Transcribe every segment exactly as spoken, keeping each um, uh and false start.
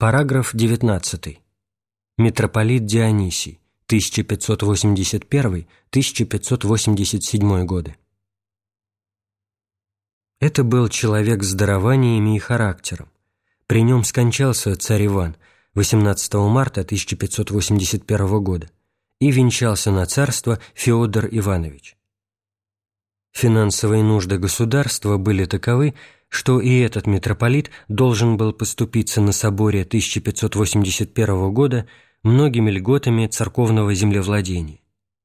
Параграф девятнадцатый. Митрополит Дионисий, тысяча пятьсот восемьдесят первый — тысяча пятьсот восемьдесят седьмой годы. Это был человек с дарованиями и характером. При нем скончался царь Иван восемнадцатого марта тысяча пятьсот восемьдесят первого года и венчался на царство Феодор Иванович. Финансовые нужды государства были таковы, что и этот митрополит должен был поступиться на соборе тысяча пятьсот восемьдесят первого года многими льготами церковного землевладения.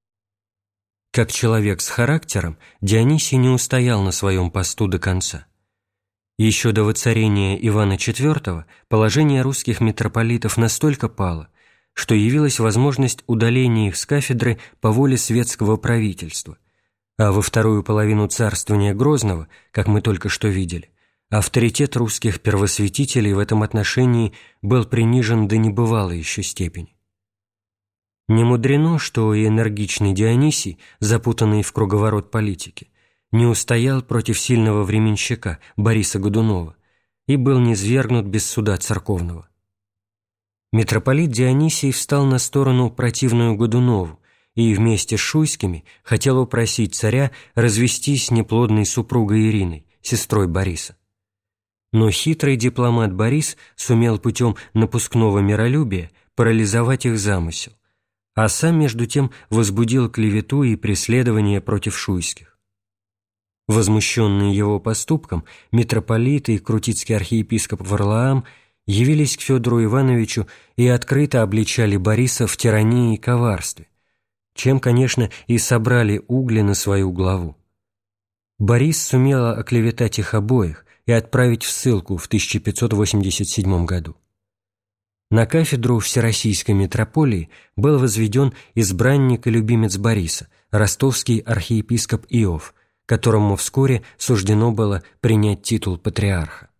Как человек с характером, Дионисий не устоял на своем посту до конца. Еще до воцарения Ивана четвёртого положение русских митрополитов настолько пало, что явилась возможность удаления их с кафедры по воле светского правительства, а во вторую половину царствования Грозного, как мы только что видели, авторитет русских первосвятителей в этом отношении был принижен до небывалой еще степени. Не мудрено, что и энергичный Дионисий, запутанный в круговорот политики, не устоял против сильного временщика Бориса Годунова и был низвергнут без суда церковного. Митрополит Дионисий встал на сторону противную Годунову и вместе с Шуйскими хотел упросить царя развестись с неплодной супругой Ириной, сестрой Бориса. Но хитрый дипломат Борис сумел путем напускного миролюбия парализовать их замысел, а сам между тем возбудил клевету и преследование против Шуйских. Возмущенные его поступком, митрополит и крутицкий архиепископ Варлаам явились к Федору Ивановичу и открыто обличали Бориса в тирании и коварстве, чем, конечно, и собрали угли на свою главу. Борис сумел оклеветать их обоих и отправить в ссылку в тысяча пятьсот восемьдесят седьмом году. На кафедру Всероссийской митрополии был возведен избранник и любимец Бориса, ростовский архиепископ Иов, которому вскоре суждено было принять титул патриарха.